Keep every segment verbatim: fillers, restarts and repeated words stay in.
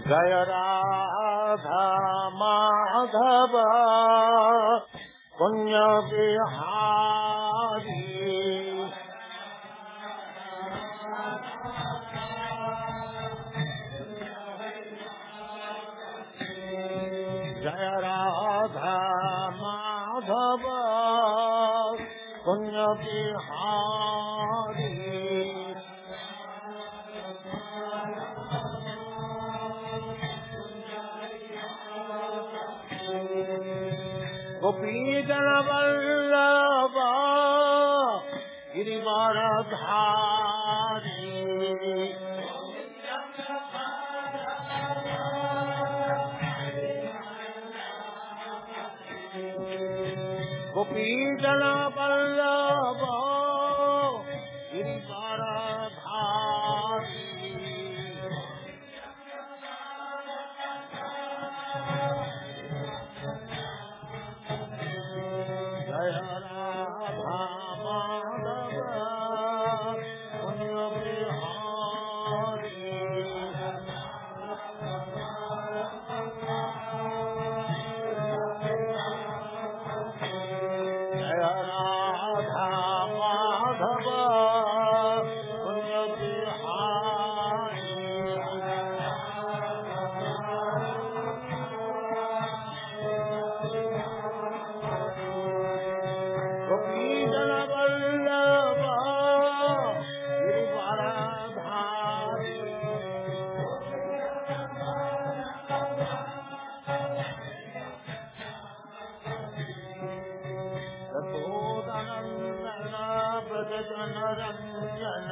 जय राधा माधव पुण्य बिहारी जय राधा माधव पुण्य बिहारी गोपी जन वल्लभ गिरिवरधारी गोपी जन वल्लभ गिरिवरधारी जय राधा माधव पुण्य बिहारी जय राधा माधव पुण्य बिहारी गोपी जन वल्लभ गिरिवरधारी यशोदनन्दन व्रज जन रंजन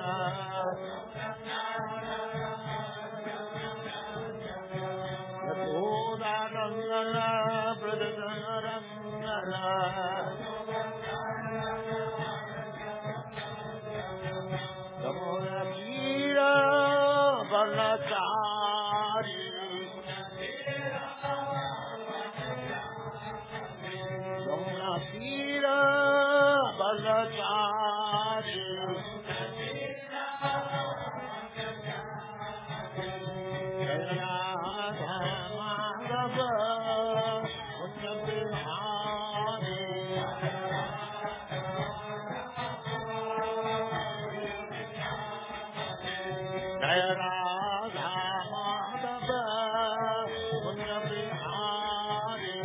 यशोदनन्दन व्रज जन रंजन यमुना तीर वनचारी यमुना तीर वनचारी जय राधा माधव पुण्य बिहारी जय राधा माधव पुण्य बिहारी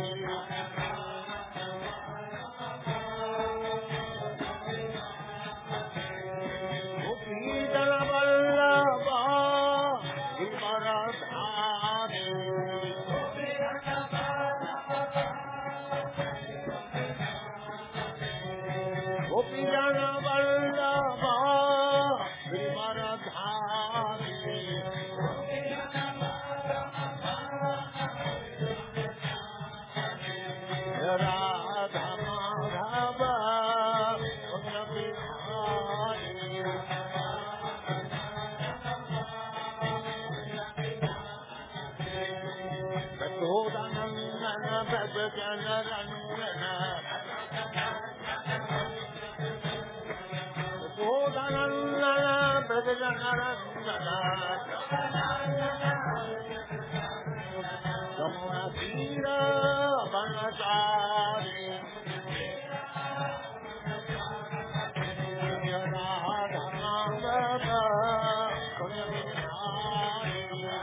गोपी जन वल्लभ गिरिवरधारी गोपी जन वल्लभ गिरिवरधारी जय राधा माधव पुण्य बिहारी यशोदनन्दन व्रज जन रंजन यशोदनन्दन व्रज जन रंजन यमुना तीर वनचारी जय राधा माधव पुण्य बिहारी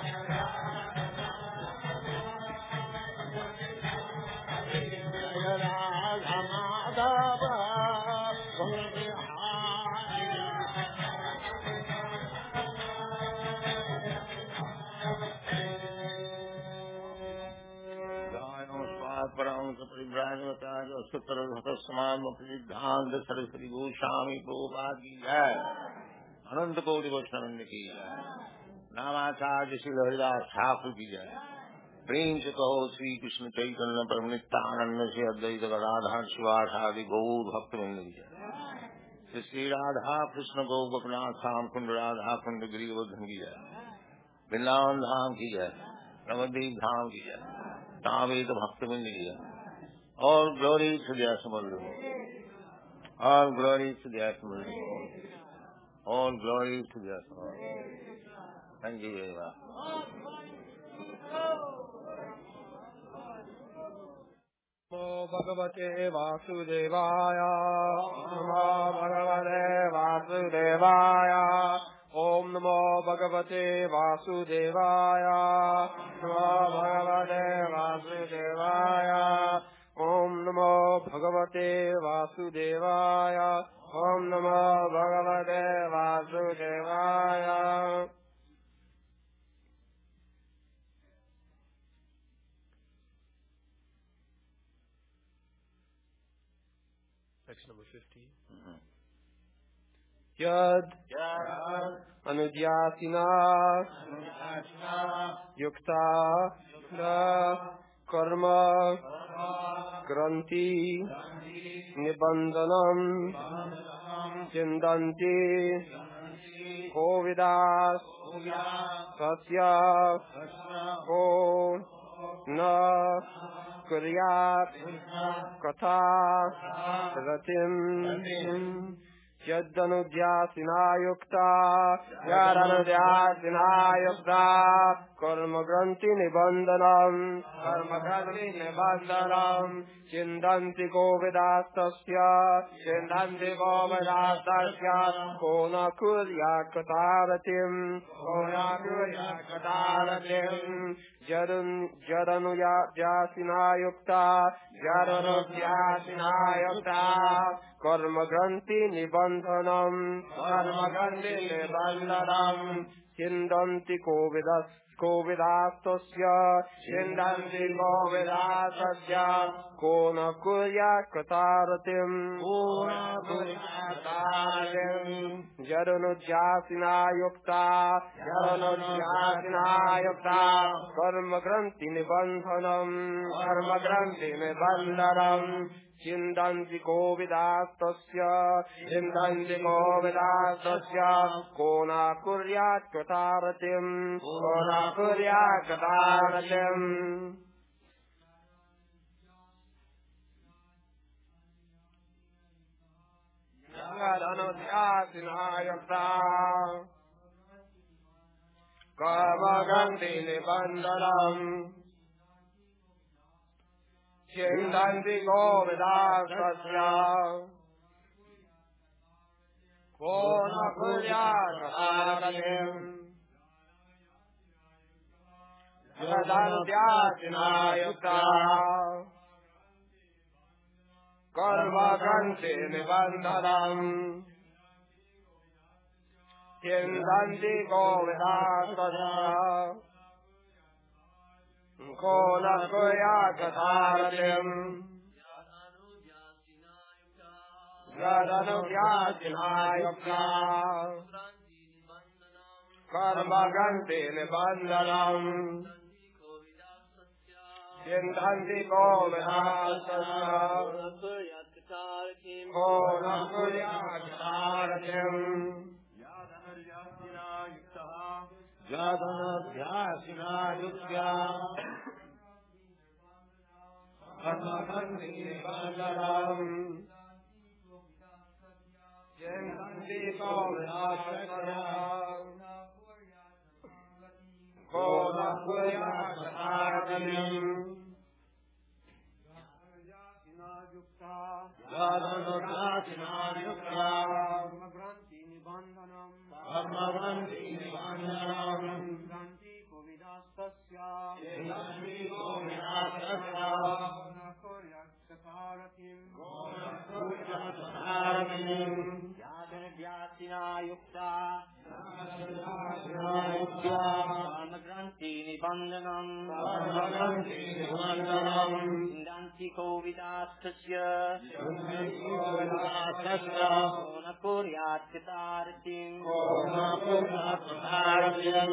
जय राधा माधव पुण्य बिहारी परमहंस परिव्राजकाचार्य सूत्र समान सिद्धांत सरस्वती गोस्वामी प्रभुपाद की जय। अनंत कोटि वैष्णव की जय। नामाचार्य श्री हरिदास ठाकुर की जय। प्रेम से कहो श्री कृष्ण चैतन्य प्रभु नित्यानंद से अद्वैत गदाधर शिवासादि गौर भक्तवृंद की जय। श्री राधा कृष्ण गौ गोपनाथ श्याम कुंड राधा कुंड गिरिवर्धन की जय। वृंदावन धाम की जय। नवद्वीप धाम की जय। तावेद भक्तवृंद की जय। All glory to the Assembled. All glory to the Assembled. All glory to the Assembled. Thank you very much. भगवते वासुदेवाय नमो भगवते वासुदेवाय ओम नमो भगवते वासुदेवाय नमो भगवते वासुदेवाय ओम नमो भगवते वासुदेवाय ओम नमो भगवते वासुदेवाय। Section number fifteen. Mm-hmm. Yad anudyasina yukta karma granti nibandanam chindanti kovidas satya ko na kuryat katha ratim यदनुध्यासिना युक्ता यदनुध्यासिना युक्ता कर्म ग्रंथि निबंधनम कर्म ग्रंथि निबंधनम चिंदन्ति कोविदास्तस्य चिंदन्ति कोविदास्तस्य को न कुर्यात् कृतारतिं को न कुर्यात् कृतारतिं यदनुध्यासिना युक्ता यदनुध्यासिना युक्ता कर्म ग्रंथि निबंधनम कर्म ग्रंथि निबंधनम चिंदन्ति कोविदस् कोविदास्तस्य चिंदन्ति कोविदास्तस्य को न कुर्यात् कृतारतिं को न कुर्यात् कृतारतिं यदनुध्यासिना युक्ता यदनुध्यासिना युक्ता कर्म ग्रंथि निबंधनम कर्म ग्रंथि निबंधनम चिंदन्ति कोविदास्तस्य चिंदन्ति कोविदास्तस्य को न कुर्यात् कृतारतिं को न कुर्यात् कृतारतिं यदनुध्यासिना युक्ता कर्म ग्रंथि निबंधनम चिंदन्ति कोविदास्तस्य को न कुर्यात् कृतारतिं यदनुध्यासिना युक्ता कर्म ग्रंथि निबंधनम चिंदन्ति कोविदास्तस्य को न कुर्यात् कृतारतिं यदनुध्यासिना युक्ता कर्म ग्रंथि निबंधनम चिंदन्ति कोविदास्तस्य को न कुर्यात् कृतारतिं यदनुध्यासिना युक्ता कर्म ग्रंथि निबंधनम चिंदन्ति कोविदास्तस्य को न कुर्यात् कृतारतिं यदनुध्यासिना युक्ता कर्म ग्रंथि निबंधनम चिंदन्ति कोविदास्तस्य चिंदन्ति कोविदास्तस्य न कुर्यात् कृतारतिं को न कुर्यात् कृतारतिं यदनुध्यासिना युक्ता कर्म ग्रंथि निबंधनम कर्म ग्रंथि निबंधनम चिंदन्ति कोविदास्तस्य चिंदन्ति कोविदास्तस्य को न कुर्यात् कृतारतिं को न कुर्यात् कृतारतिं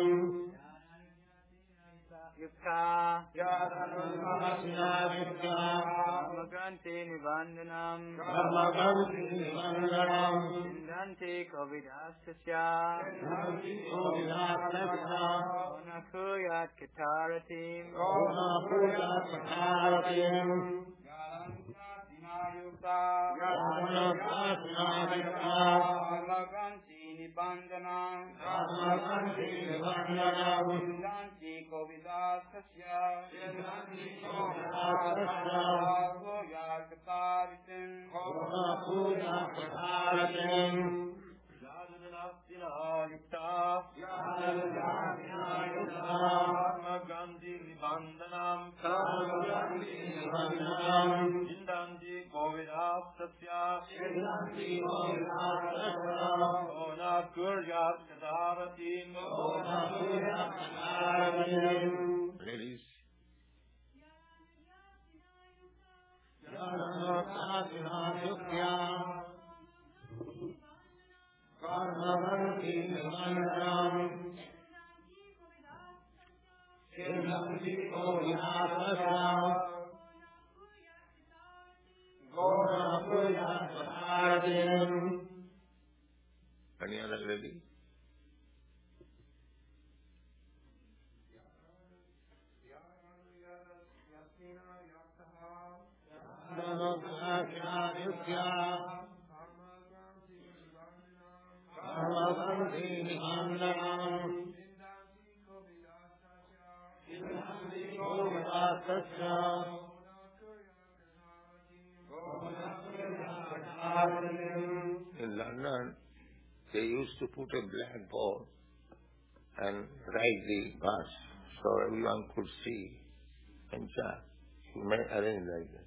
युक्ता यदनुध्यासिना युक्ता कर्म ग्रंथि निबंधनम कर्म ग्रंथि निबंधनम चिंदन्ति कोविदास्तस्य चिंदन्ति कोविदास्तस्य को न कुर्यात् कृतारतिं को न कुर्यात् कृतारतिं यदनुध्यासिना युक्ता यदनुध्यासिना युक्ता कर्म ग्रंथि Nibandanam Karmakanti Nibandanam Siddhanti Kovidasasya Siddhanti Kovidasasya Bhagya Kataritin Bhagya Puja Kataritin Yukta Karmagandhi Nibandanam Karmakanti Nibandanam Siddhanti Kovidasasya Siddhanti Kovidasasya Ona Kuryat Kataratin Ona Puja Kataritin. Ladies. Karmakanti Nibandanam Siddhanti Kovidasasya Gora Puja Kataritin. Any other lady? Karmakanti Nibandanam Siddhanti Kovidasasya In London, they used to put a blackboard and write the verse so everyone could see and chant. You may arrange like that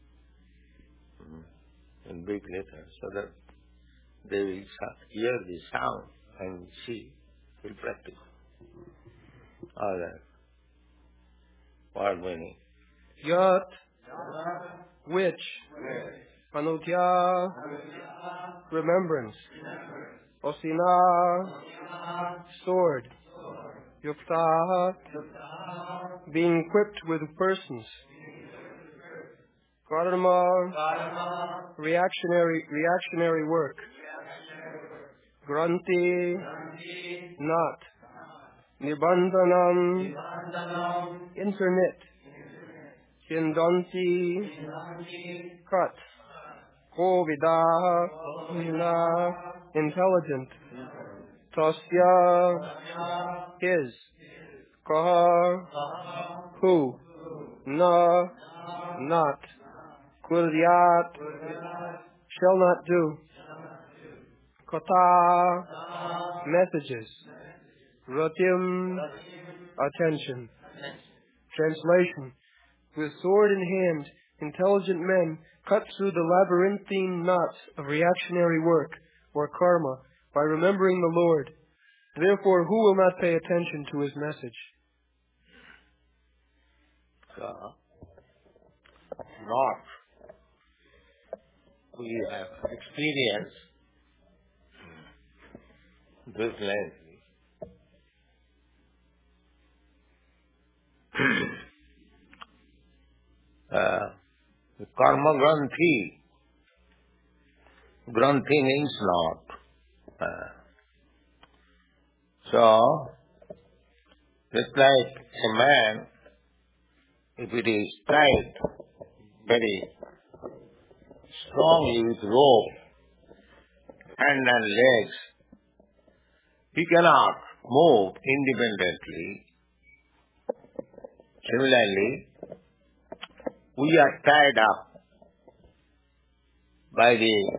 in big letters so that they will hear the sound and see, will practice. All that. Word meaning. Yat, which, Anutya, remembrance, Osina, sword, Yukta, being equipped with persons, Karma, reactionary, reactionary work, Granti, not, Nibandanam, internet, Chindanti, cut, Kovida, intelligent, Tasya, his, Kaha, who, Na, not, Kuryat, shall not do, Kata, messages, Ratim, attention. Translation. With sword in hand, intelligent men cut through the labyrinthine knots of reactionary work, or karma, by remembering the Lord. Therefore, who will not pay attention to his message? So, not we have experienced this life. uh, karma granthi. Granthi means not. Uh, so, just like a man, if it is tied very strongly with rope, hand and legs, he cannot move independently. Similarly, we are tied up by the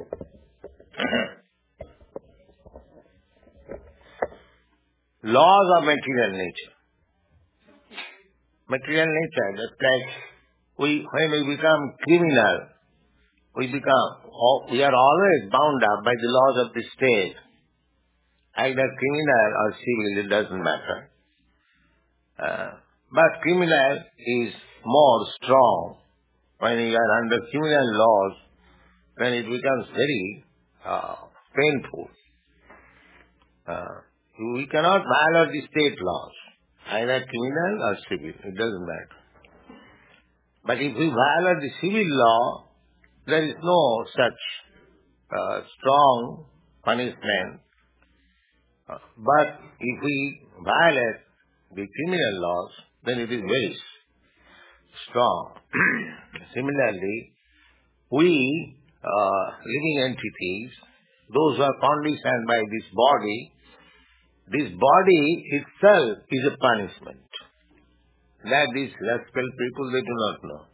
laws of material nature. Material nature, just like we, when we become criminal, we become, we are always bound up by the laws of the state. Either criminal or civil, it doesn't matter. Uh, but criminal is more strong. When you are under criminal laws, then it becomes very uh, painful. Uh, we cannot violate the state laws, either criminal or civil, it doesn't matter. But if we violate the civil law, there is no such uh, strong punishment. Uh, but if we violate the criminal laws, then it is very strong. Similarly, we, uh, living entities, those who are conditioned by this body, this body itself is a punishment. That these rascal people, they do not know.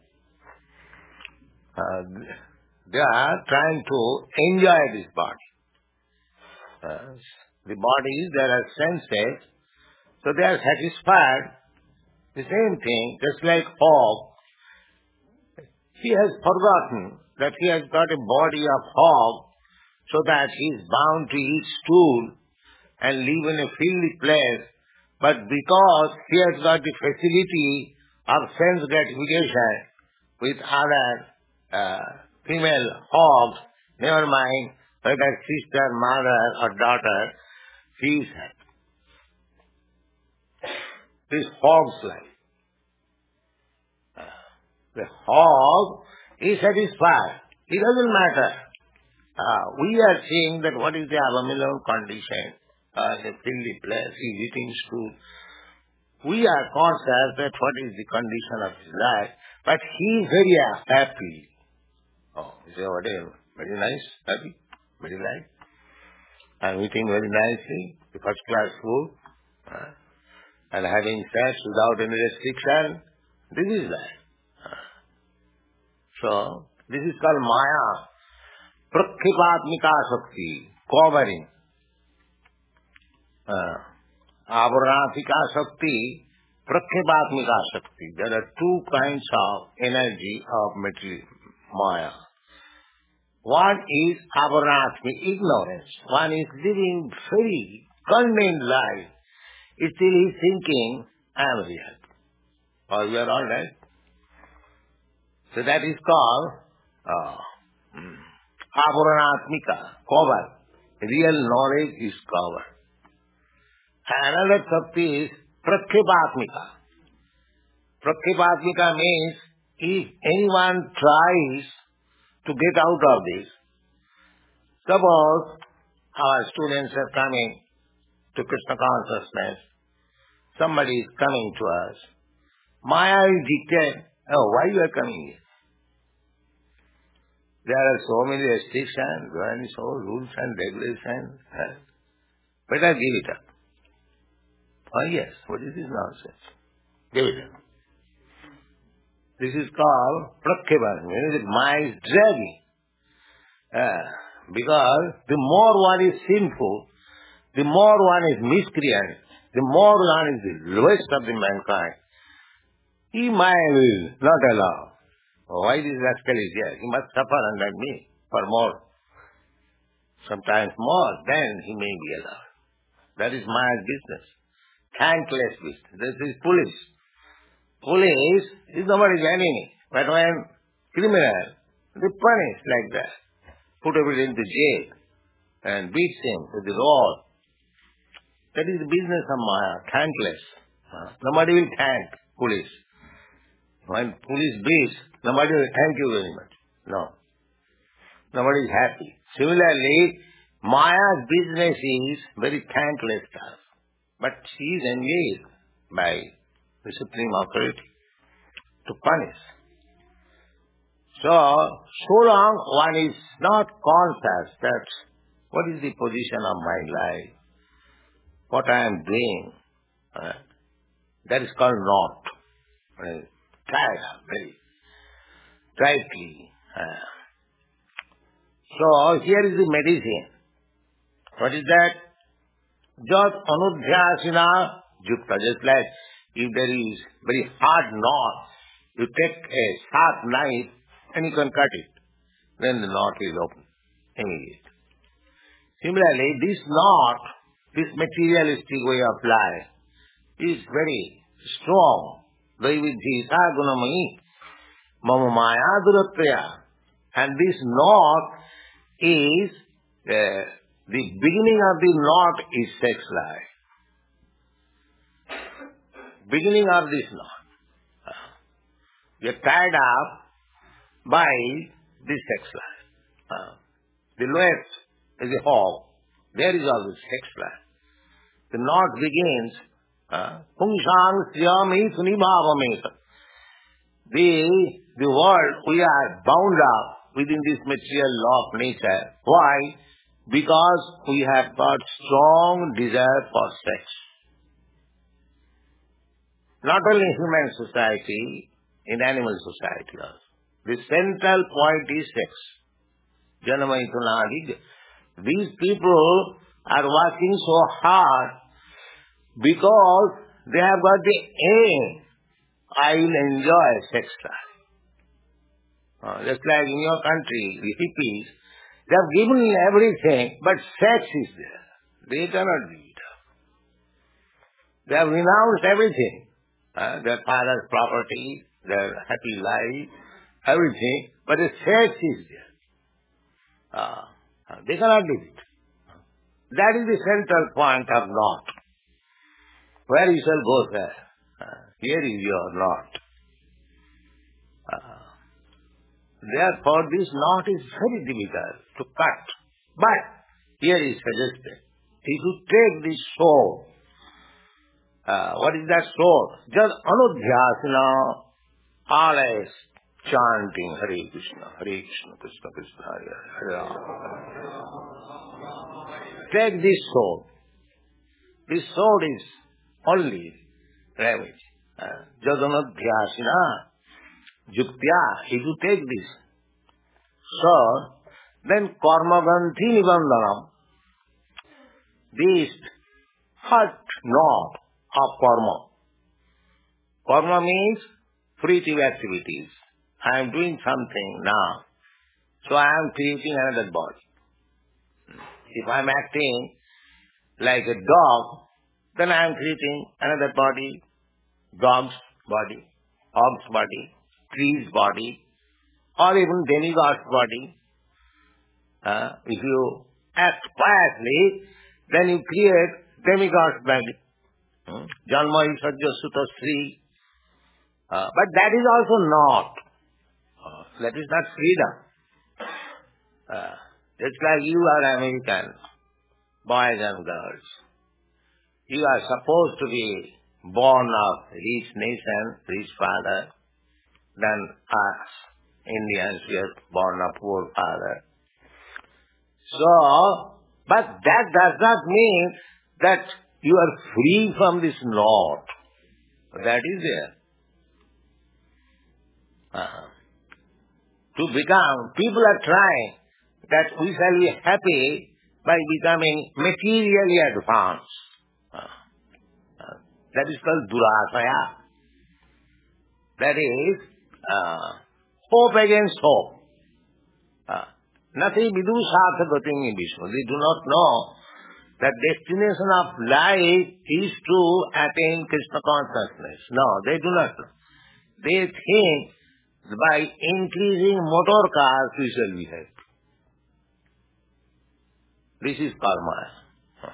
Uh, they are trying to enjoy this body. Uh, the body, there are senses, so they are satisfied. The same thing, just like hog. He has forgotten that he has got a body of hog, so that he is bound to eat stool and live in a filthy place. But because he has got the facility of sense gratification with other uh, female hogs, never mind whether sister, mother or daughter, he is happy. This hog's life. The hog is satisfied. It doesn't matter. Uh, we are seeing that what is the abominable condition. Uh, the filthy place, he is eating stool. We are conscious that what is the condition of his life, but he is very happy. Oh, you say, what is very nice, happy, very nice. I am eating very nicely, the first class food, uh, and having sex without any restriction. This is life. So, this is called Maya, Prakhipatmika Shakti, covering. Uh, Avaranatika Shakti, Prakhipatmika Shakti. There are two kinds of energy of material, Maya. One is Avaranatmi, ignorance. One is living very contained life. Still he is thinking, I am very happy. Or you are all right. So that is called uh, Avaranatmika, cover. Real knowledge is cover. Another Shakti is Prakhipatmika. Prakhipatmika means if anyone tries to get out of this, suppose our students are coming to Krishna consciousness, somebody is coming to us, Maya is dictated, oh, why you are coming here? There are so many restrictions, and so rules and regulations. Huh? Better give it up. Oh yes, what is this nonsense? Give it up. This is called Prakhipatmika, meaning Maya is dragging. Uh, because the more one is sinful, the more one is miscreant, the more one is the lowest of the mankind, he Maya will not allow. Why this rascal is here? He must suffer under me for more. Sometimes more, then he may be allowed. That is Maya's business. Thankless business. This is police. Police is nobody's enemy. But when criminal, they punish like that. Put everything into jail and beat him with the rod. That is the business of Maya. Thankless. Nobody will thank police. When police beats, nobody will thank you very much. No. Nobody is happy. Similarly, Maya's business is very thankless stuff. But she is engaged by the Supreme Authority to punish. So, so long one is not conscious that what is the position of my life, what I am doing, uh, that is called not. Uh, tired of very tightly. Uh. So, here is the medicine. What is that? Jat anudhyasina yukta. Just like if there is very hard knot, you take a sharp knife and you can cut it. Then the knot is open. Immediately. Similarly, this knot, this materialistic way of life, is very strong. Daividhita gunamai mama maya duratraya. And this knot is, uh, the beginning of the knot is sex life. Beginning of this knot. You are tied up by this sex life. Uh, the lowest is the hog. There is always sex life. The knot begins, Pungsang Siyami Sunibhavameta. The, the world, we are bound up within this material law of nature. Why? Because we have got strong desire for sex. Not only in human society, in animal society also. The central point is sex. Janamayitunadi. These people are working so hard because they have got the aim, I will enjoy sex life. Uh, just like in your country, the hippies, they have given everything, but sex is there. They cannot give it up. They have renounced everything. Uh, their father's property, their happy life, everything, but the sex is there. Uh, they cannot give it. That is the central point of knot. Where you shall go there? Uh, here is your knot. Uh, therefore, this knot is very difficult to cut. But here is suggested. If you take this sword, uh, what is that sword? Just anudhyasana, always chanting Hare Krishna, Hare Krishna, Krishna Krishna, Hare Hare. Take this sword. This sword is only remedy. Jadanadhyasana, juktya. If you take this sword, then karmaganthi nibandanam, this hurt knot of karma. Karma means creative activities. I am doing something now, so I am creating another body. If I am acting like a dog, then I am creating another body, dog's body, hog's body, tree's body, or even demigod's body. Uh, if you act quietly, then you create demigod's body. Hmm? Janma Isajya Sutta Sri. Uh, but that is also not. Uh, that is not freedom. Uh, it's like you are American, boys and girls. You are supposed to be born of rich nation, rich father. Then us, Indians, we are born of poor father. So, but that does not mean that you are free from this knot. That is there. Uh-huh. To become, people are trying that we shall be happy by becoming materially advanced. Uh, uh, that is called durasaya. That is uh, hope against hope. Uh, nothing vidusatha gating in Vishnu. They do not know that destination of life is to attain Krishna consciousness. No, they do not know. They think by increasing motor cars we shall be happy. This is karma.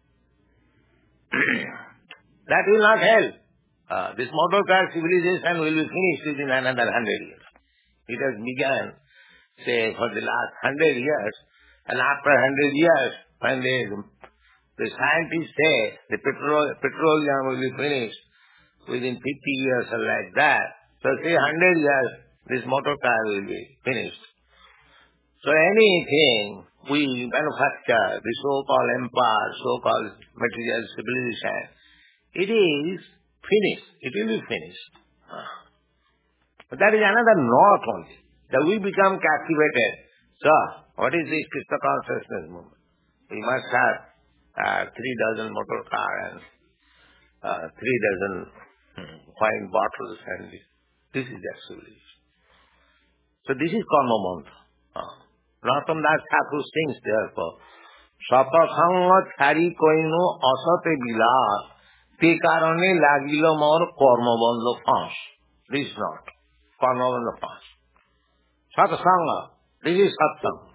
That will not help. Uh, this motor car civilization will be finished within another hundred years. It has begun, say, for the last hundred years, and after hundred years, when they, the scientists say the petrol, petroleum will be finished within fifty years or like that, so say hundred years, this motor car will be finished. So anything we manufacture, the so-called empire, so-called material civilization, it is finished. It will be finished. But that is another knot only. That we become captivated. So, what is this Krishna consciousness movement? We must have uh, three dozen motor car and uh, three dozen hmm, wine bottles, and this, this is their civilization. So this is karma mantra. Uh, Narottam Das Thakur sings therefore, Sapasanga chari koino asate bilas, te karane lagilo mor karma bandha phas. This is not. Karma bandha phas. Satsanga. This is satsanga.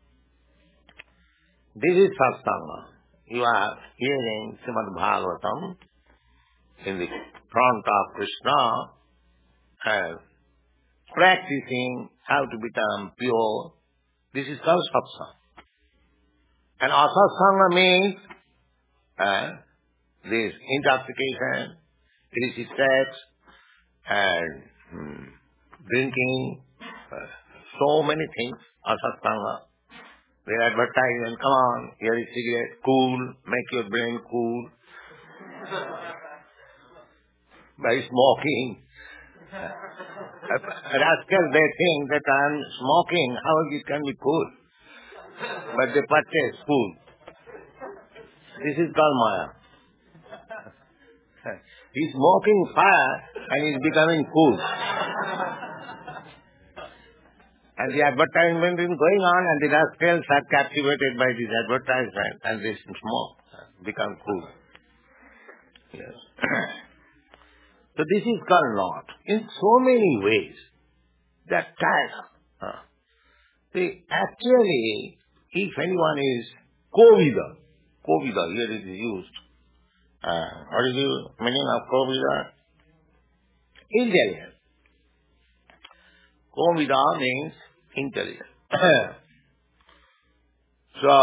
This is satsanga. You are hearing Srimad Bhagavatam in the front of Krishna and practicing how to become pure. This is called satsanga. And asatsanga means uh, this intoxication, illicit sex, and hmm, drinking, uh, so many things, asatsanga. They advertise and come on, here is cigarette, cool, make your brain cool. By smoking. Rascal, they think that I am smoking, how it can be cool? But they purchase food. This is called Maya. He's smoking fire and he's becoming cool. And the advertisement is going on and the rascals are captivated by this advertisement and they smoke, become cool. Yes. So this is called not. In so many ways, that tag. Uh, see, actually, if anyone is Kovida, Kovida here it is used. Uh, what is the meaning of Kovida? Intelligent. Kovida means intelligent. So,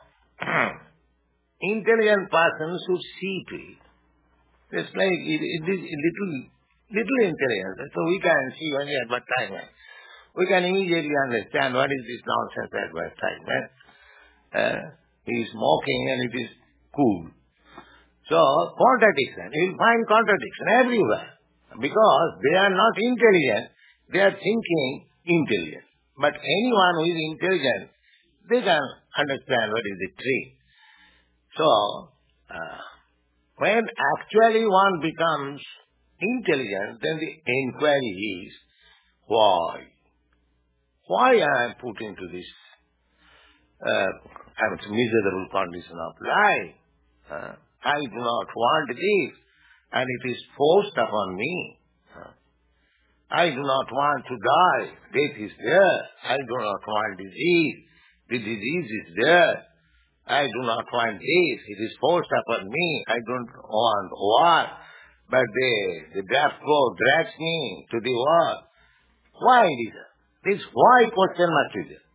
intelligent person should see to it. It's like it, it is little, little intelligence. So we can see when the advertisement. We can immediately understand what is this nonsense advertisement. Uh, he is smoking and it is cool. So, contradiction. You will find contradiction everywhere. Because they are not intelligent. They are thinking intelligent. But anyone who is intelligent, they can understand what is the trick. So, uh, when actually one becomes intelligent, then the inquiry is, why? Why I am put into this uh, miserable condition of life? Uh, I do not want this, and it is forced upon me. Uh, I do not want to die. Death is there. I do not want disease. The disease is there. I do not want this. It is forced upon me. I don't want war. But the, the draft code drags me to the war. Why it is there? This why question must be there.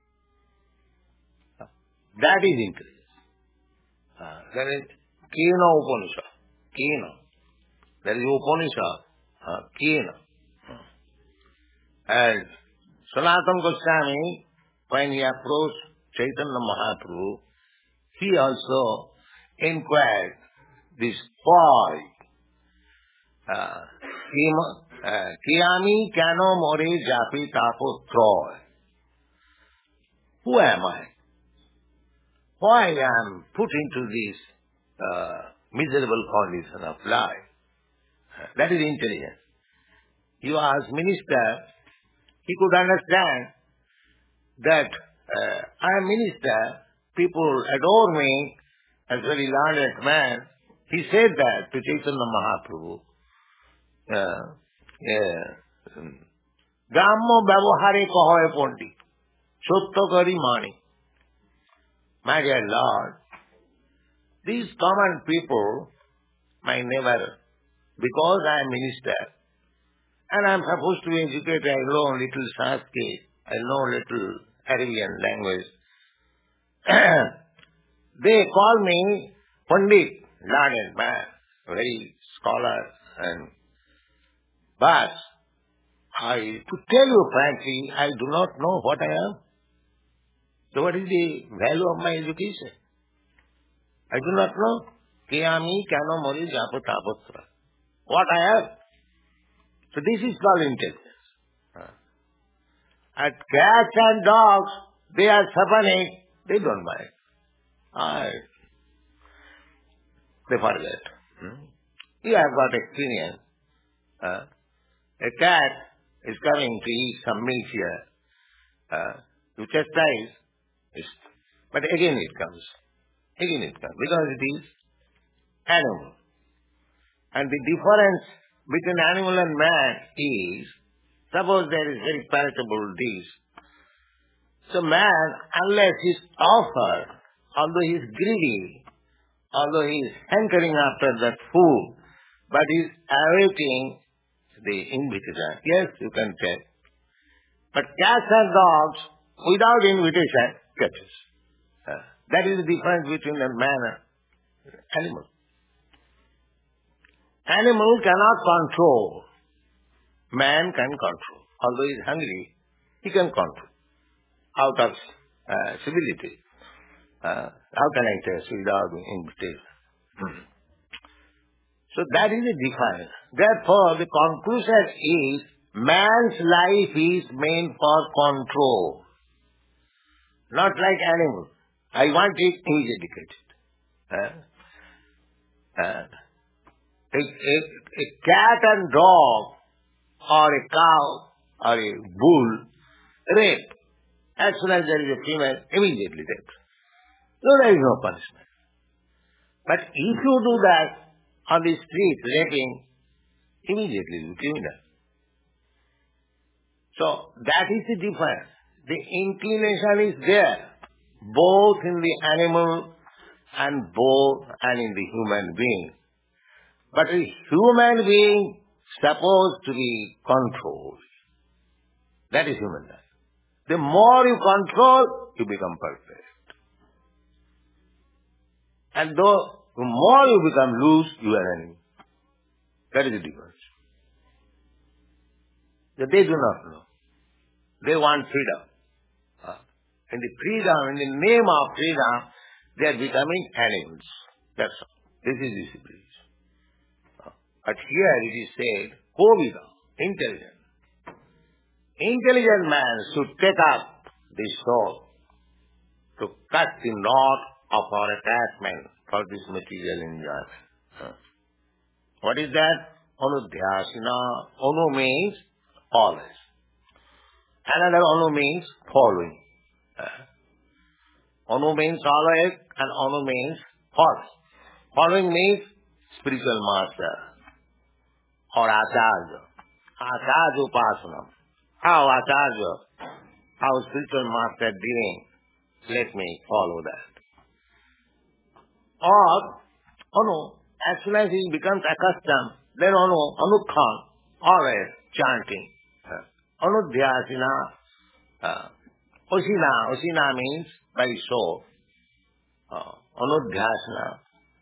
That is intelligence. Uh, that is Kena Upanishad. Kena. That is Upanishad. Uh, Kena. And Sanatana Goswami, when he approached Chaitanya Mahaprabhu, he also inquired this why. Kiyami kano more japi tapo troy. Who am I? Why I am put into this uh, miserable condition of life? That is intelligence. You ask minister, he could understand that uh, I am minister, people adore me as very learned man. He said that to Chaitanya Mahaprabhu. Gammo ব্যবহারে কহয় পণ্ডিত সত্য করি মানি. My dear Lord, these common people might never, because I am minister and I am supposed to be educated, I know little Sanskrit, I know little Arabian language. They call me Pandit, learned man, very scholar, and but I, to tell you frankly, I do not know what I am. So what is the value of my education? I do not know. Kiyami kano mori japo tapotra. What I am. So this is called intelligence. And cats and dogs, they are suffering, they don't mind. I, they forget. Hmm? You have got experience. Uh, a cat is coming to eat some milk here. Uh, you chastise, but again it comes. Again it comes. Because it is animal. And the difference between animal and man is, suppose there is very palatable dish. So man, unless he is offered, although he is greedy, although he is hankering after that food, but he is awaiting the invitation. Yes, you can take. But cats and dogs, without invitation, catches. Uh, that is the difference between a man and animal. Animal cannot control. Man can control. Although he is hungry, he can control. Out of uh, civility. Uh, how can I test without invitation? Hmm. So that is the difference. Therefore, the conclusion is man's life is meant for control. Not like animals. I want it, he is educated. Uh, uh, a, a, a cat and dog or a cow or a bull rape. As soon as there is a female, immediately rape. So there is no punishment. But if you do that on the street, raping, immediately you criminal. So that is the difference. The inclination is there, both in the animal and both and in the human being. But a human being supposed to be controlled. That is human life. The more you control, you become perfect. And though the more you become loose, you are an enemy. That is the difference. That they do not know. They want freedom. Uh, in the freedom, in the name of freedom, they are becoming animals. That's all. This is discipline. Uh, but here it is said, Kovida, intelligent. Intelligent man should take up the sword to cut the knot of our attachment for this material enjoyment. Uh, what is that? Anudhyasina. Anu means always. Another anu means following. Uh, anu means always and anu means follow. Following means spiritual master or acharya. Acharya upasana. How acharya, how spiritual master doing, let me follow that. Or anu, as soon as he becomes accustomed, then anu, anukhan, always chanting. Anudhyasina, uh, Usina, Usina means by soul. Uh, Anudhyasina.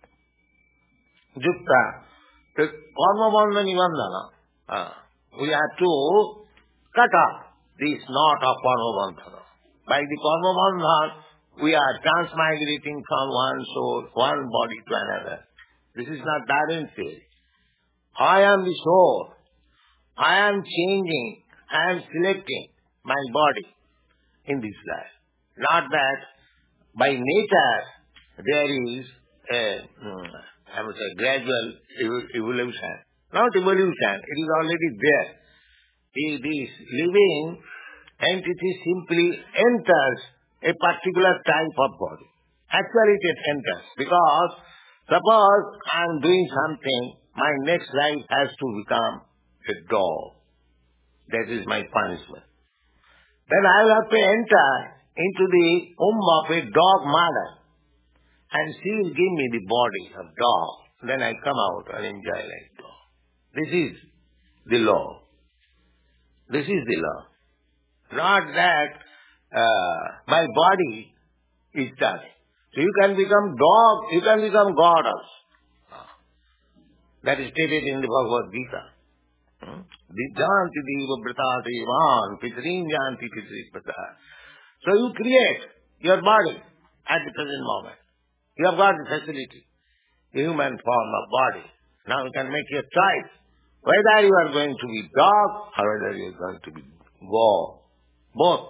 Jukta, the karma bandha nibandhana. Uh, we have to cut off this knot of karma bandhana. By the karma bandhana, we are transmigrating from one soul, one body to another. This is not Darwin theory. I am the soul. I am changing. I am selecting my body in this life. Not that by nature there is a, I would say, gradual evolution. Not evolution, it is already there. This living entity simply enters a particular type of body. Actually it enters because suppose I am doing something, my next life has to become a dog. That is my punishment. Then I will have to enter into the womb of a dog mother. And she will give me the body of dog. Then I come out and enjoy like dog. This is the law. This is the law. Not that uh, my body is done. So you can become dog, you can become God also. That is stated in the Bhagavad Gita. Vidyanti deva brata devan pitrim yanti pitri brata. So you create your body at the present moment. You have got the facility, the human form of body. Now you can make your choice whether you are going to be dog or whether you are going to be go. Both.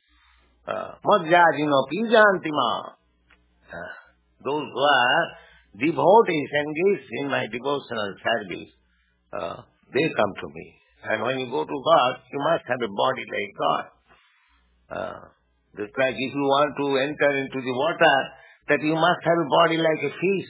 Madhyajino pijanti ma. Those who are devotees engaged in my devotional service, uh, they come to me. And when you go to God, you must have a body like God. Uh, just like if you want to enter into the water, that you must have a body like a fish.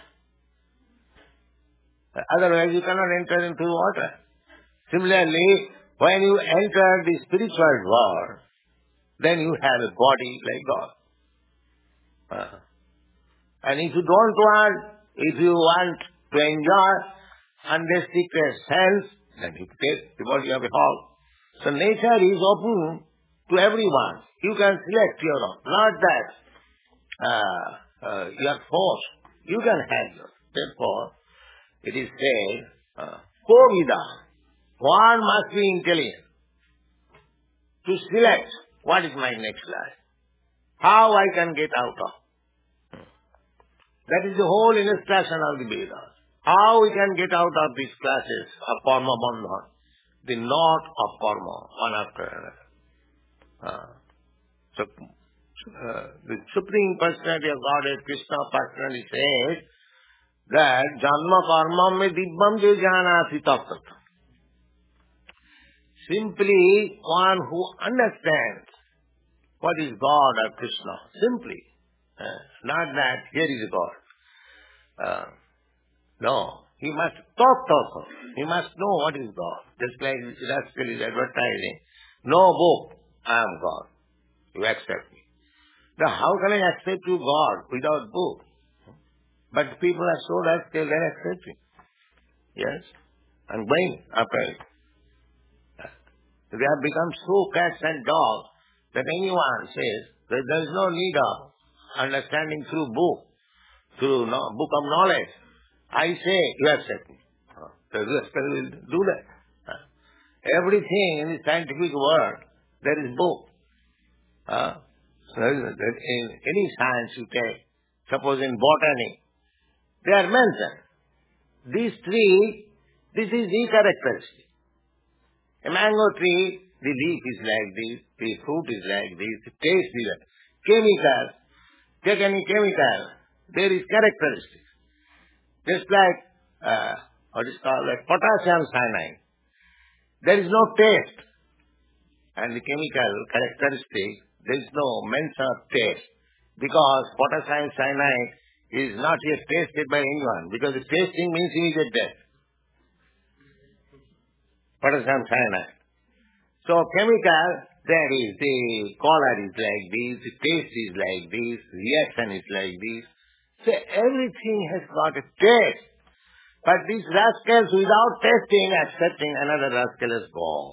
Otherwise you cannot enter into the water. Similarly, when you enter the spiritual world, then you have a body like God. Uh, and if you don't want, if you want to enjoy unrestricted sense, then you take the body of a hog. So nature is open to everyone. You can select your own. Not that uh, uh, you are forced. You can have yours. Therefore, it is said, uh, Kovida. One must be intelligent to select what is my next life. how I can get out of. That is the whole instruction of the Vedas. How we can get out of these classes of karma bandhan, the knot of karma, one after another. Uh, so, uh, the Supreme Personality of Godhead, Krishna personally says that janma karma me dibbam jo janati tattat. Simply one who understands what is God or Krishna. Simply. Uh, not that here is God. Uh, no. He must talk, talk. He must know what is God. Just like Rascal is advertising. No book, I am God. You accept me. Now how can I accept you God without book? But people are so rascal, they accept me. Yes? And going after it. They have become so cats and dogs that anyone says that there is no need of understanding through book, through no, book of knowledge. I say, you accept me. Uh, the rascal will do that. Uh, everything in the scientific world, there is book. Uh, so in any science you take, suppose in botany, they are mentioned. These three, this is the characteristic. A mango tree, the leaf is like this, the fruit is like this, the taste is like this. Chemical, take any chemical, there is characteristics. Just like, uh, what is called, like potassium cyanide. There is no taste. And the chemical characteristic, there is no mention of taste. Because potassium cyanide is not yet tasted by anyone. Because the tasting means immediate death. Potassium cyanide. So chemical, there is, the color is like this, the taste is like this, reaction is like this. So everything has got a taste. But these rascals, without tasting, accepting another rascal as God.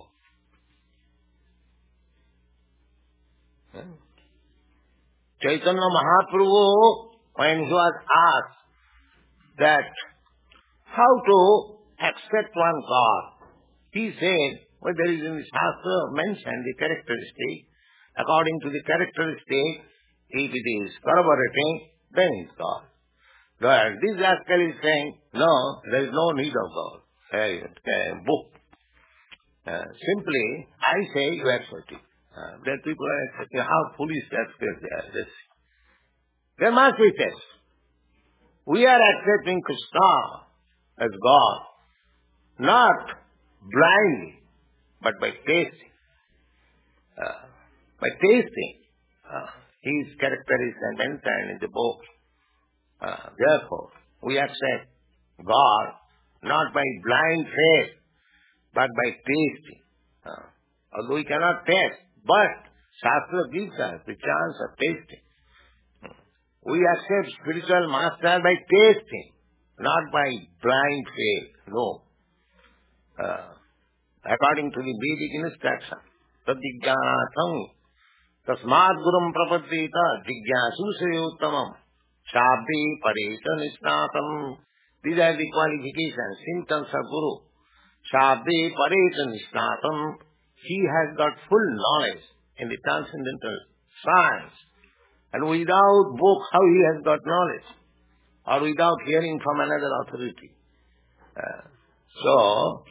Hmm? Chaitanya Mahaprabhu, when he was asked that how to accept one God, he said, well, there is in the Shastra mentioned the characteristic. According to the characteristic, if it is corroborating, then it's God. But this rascal is saying, no, there is no need of God. Uh, uh, book. Uh, simply, I say you accept it. Uh, that people are accepting. How foolish rascals they are. Let's see. There must be test. We are accepting Krishna as God, not blindly, but by tasting. Uh, by tasting. Uh, his character is mentioned in the book. Uh, therefore, we accept God not by blind faith, but by tasting. Uh, although we cannot taste, but Shastra gives us the chance of tasting. We accept spiritual master by tasting, not by blind faith. No. Uh, according to the Vedic instruction, tadjnanatham tasmad gurum prapaddita jigyasu sriyuttamam shabdi pareta nisnatam. These are the qualifications, symptoms of Guru. Shabdi pareta nisnatam. He has got full knowledge in the transcendental science. And without book, how he has got knowledge? Or without hearing from another authority. Uh, so,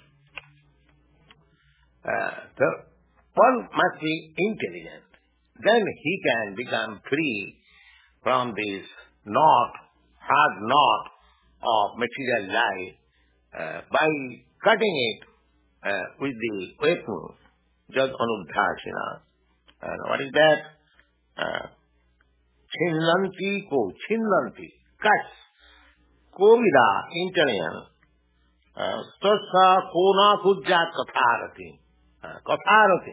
uh, the, one must be intelligent. Then he can become free from this knot, hard knot of material life uh, by cutting it uh, with the weapon, Jad Anudhashina. And what is that? Uh, Chinlanti ko, chinlanti, cuts. Kovida, Italian. Stassa kona kujja katharati. Katharati.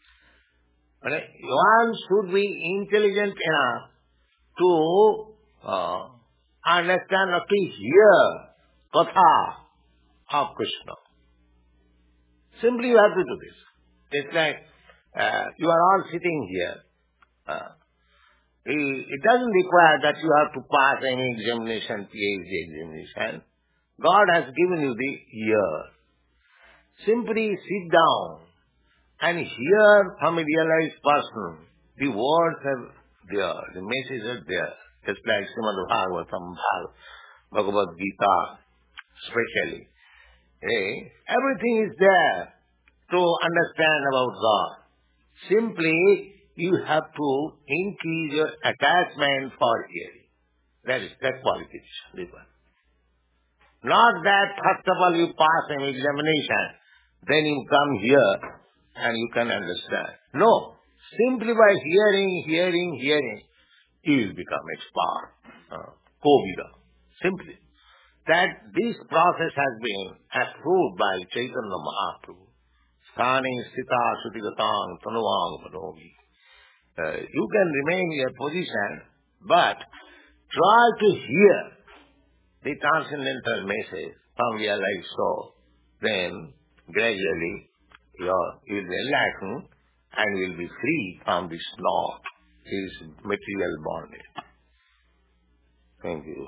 One should be intelligent enough to uh, understand or to hear katha of Krishna. Simply you have to do this. It's like uh, you are all sitting here. Uh, It doesn't require that you have to pass any examination, P H D examination. God has given you the ear. Simply sit down and hear from a realized person the words of there. The message is there. Just like Srimad Bhagavatam, Bhagavad Gita, especially. Eh? Everything is there to understand about God. Simply, you have to increase your attachment for hearing. That is, that qualification. Not that first of all you pass an examination, then you come here and you can understand. No. Simply by hearing, hearing, hearing, you will become expert. Uh, Kovida. Simply. That this process has been approved by Chaitanya Mahaprabhu. Sthani sthita sutigatang tanuvang panomi. Uh, you can remain in your position, but try to hear the transcendental message from your life soul. Then, gradually, you will be enlightened and will be free from this knot, this material bondage. Thank you.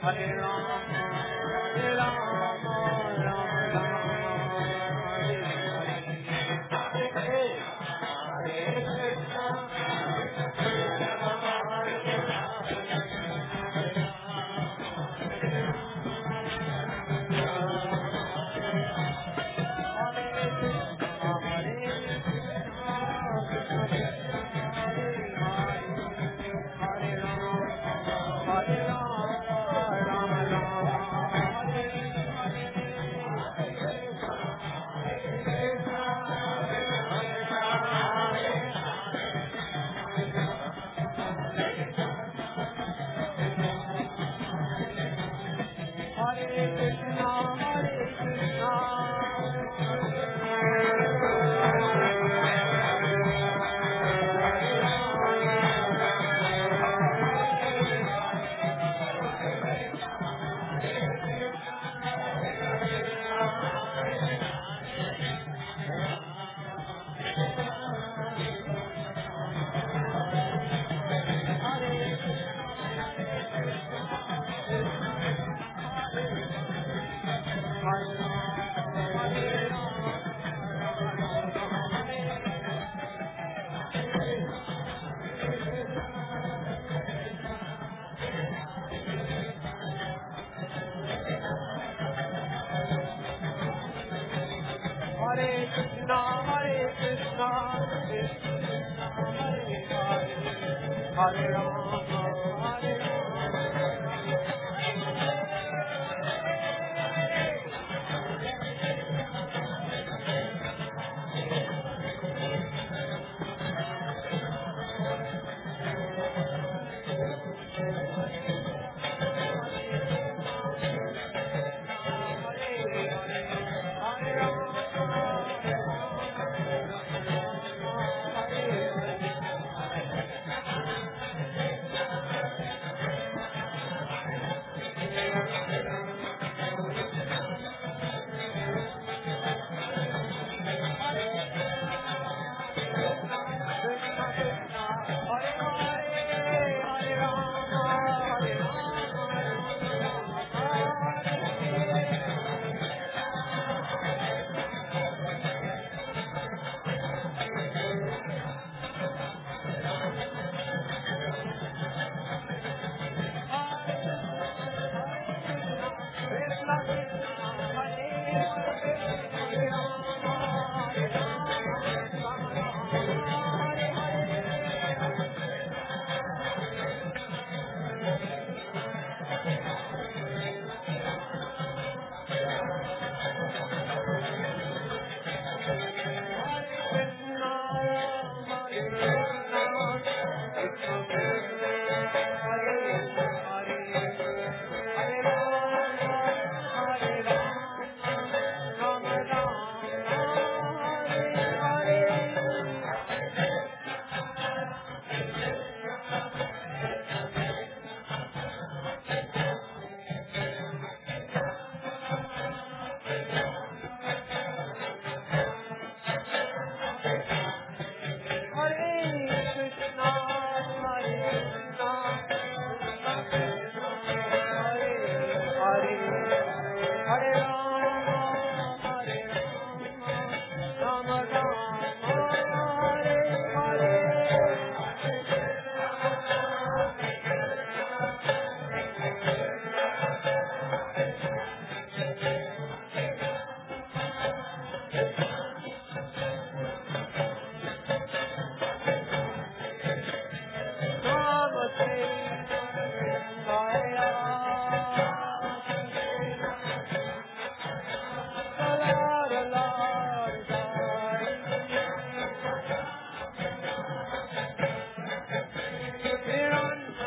Hare Rama, Hare Rama, Rama Rama, Hare Hare, Hare Krishna, Hare Rama, Hare Hare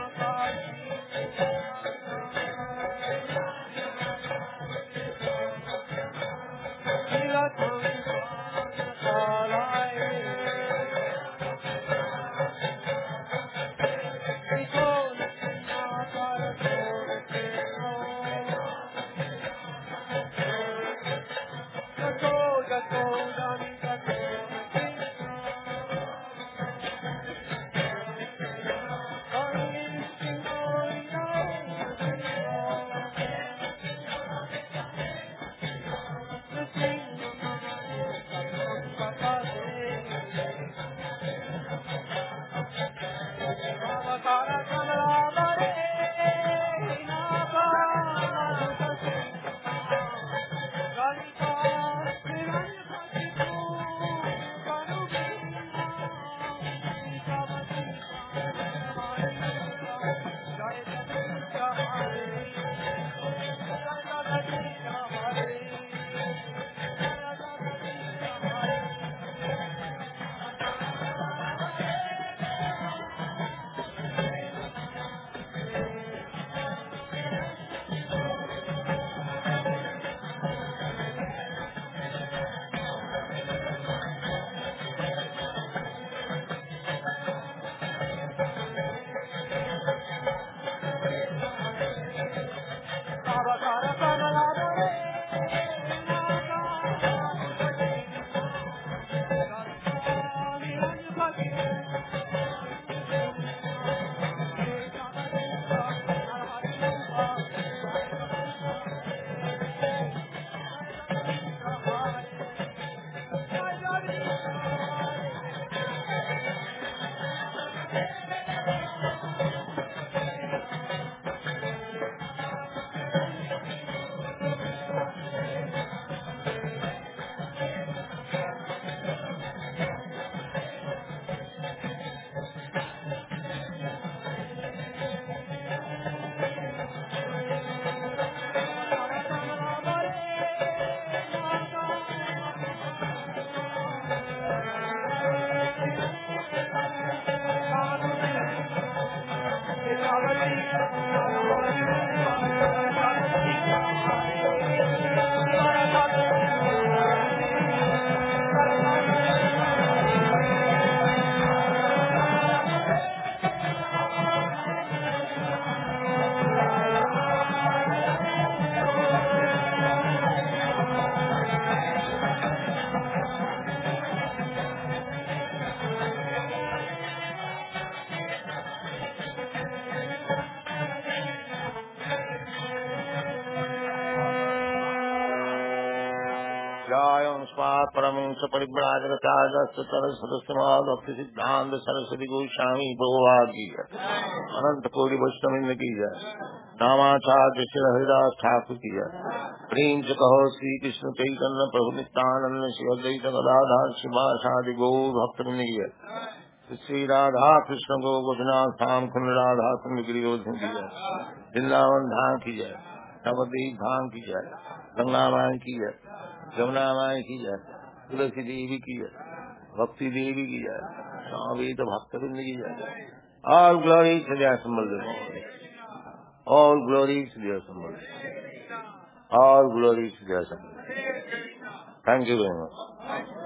परमंश परिव्राजकाचार्य भक्ति सिद्धांत सरस्वती गोस्वामी प्रभुपाद की जय। अनंत कोटि वैष्णव की जय। नामाचार्य श्री हरिदास ठाकुर की जय। प्रेम से कहो श्री कृष्ण चैतन्य प्रभु नित्यानंद श्री अद्वैत गदाधर शिवासादि गौर भक्तवृंद की जय। श्री राधा कृष्ण गो गोपीनाथ धाम कुंड राधा कुंड गिरिरोधन की जय। वृंदावन धाम की जय। नवद्वीप धाम की जय। गंगा मां की जय। जमुना माई की जय। तुलसी देवी की जय। भक्ति देवी की जय। स्वामी तो भक्तवृंद की जय। All glory to their symbol. All glory to their symbol. All glory to their symbol. Thank you very much.